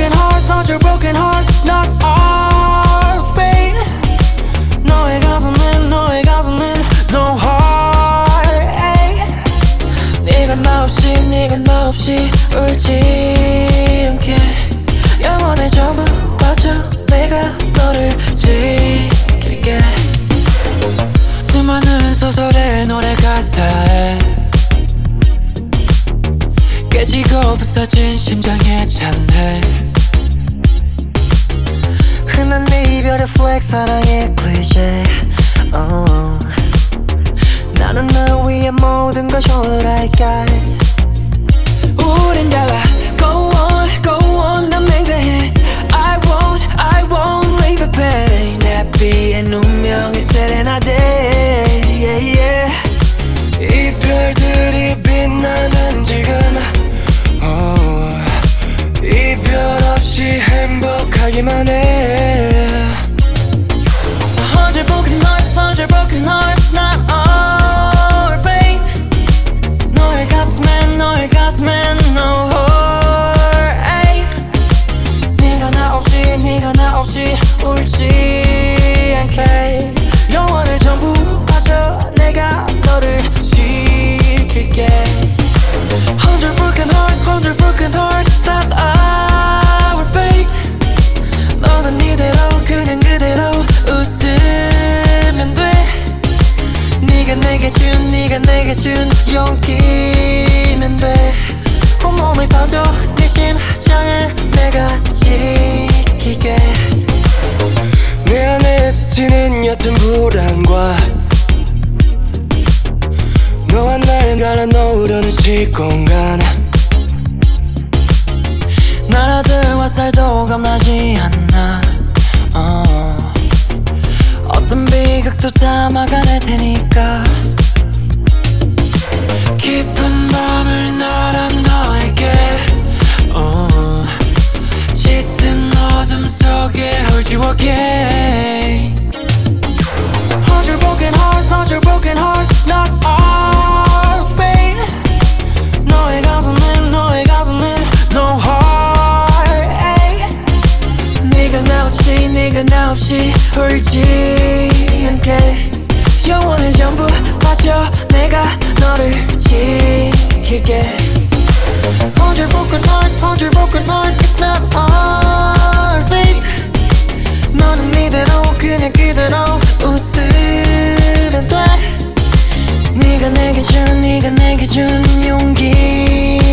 not your broken hearts, not our fate. 너의 가슴엔 no heartache. 네가 나 없이 울지 않게 영원의 전부 바쳐 내가 너를 지킬게. 수많은 소설의 노래 가사에 깨지고 부서진 심장에 찬해. 흔한 내 이별의 플렉 사랑의 클리셰. 나는 너 위해 모든 걸 쇼울할까. 우린 달라. Go on 난 맹세해. I won't leave the pain. 내 비의 운명의 세레나데. yeah, yeah. 이별들이 빛나는 지금 이별 없이 행복하기만 해. Hundred broken hearts, not our fate. 너의 가슴엔 no heartache. 네가 나 없이 울지 않게 영원을 전부 바쳐 내가 너를 지킬게. Hundred broken hearts, not our fate. 너는 이대로 그냥 그대로 웃으면 돼. 네가 내게 준 용기면 돼. 온몸을 던져 네 심장에 내가 지킬게. 내 안에 스치는 옅은 불안과 너와 날 갈라놓으려는 시공간. 나라들 화살도 겁나지 않나. 어떤 비극도 다 막아낼 테니까. 깊은 밤을 날아 너에게 짙은 어둠 속에 hold you again. Hundred broken hearts, not our fate. 너의 가슴엔 no heartache. 네가 나 없이 울지 않게 영원을 전부 바쳐 내가 너를 지킬게. Hundred broken hearts, it's not our fate. 너는 이대로 그냥 그대로 웃으면 돼. 네가 내게 준 용기면